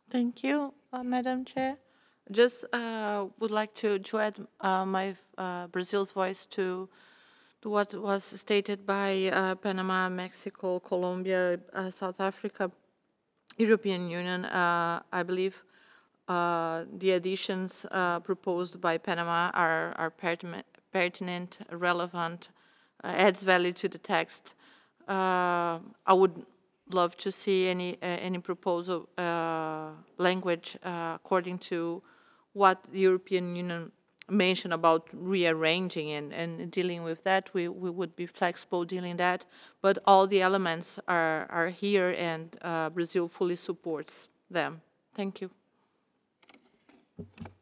Thank you, Madam Chair. Just would like to add my Brazil's voice to what was stated by Panama, Mexico, Colombia, South Africa, European Union. I believe the additions proposed by Panama are pertinent, relevant, adds value to the text. I would love to see any proposal language according to what the European Union mentioned about rearranging and dealing with that. We would be flexible dealing that, but all the elements are here, and Brazil fully supports them. Thank you.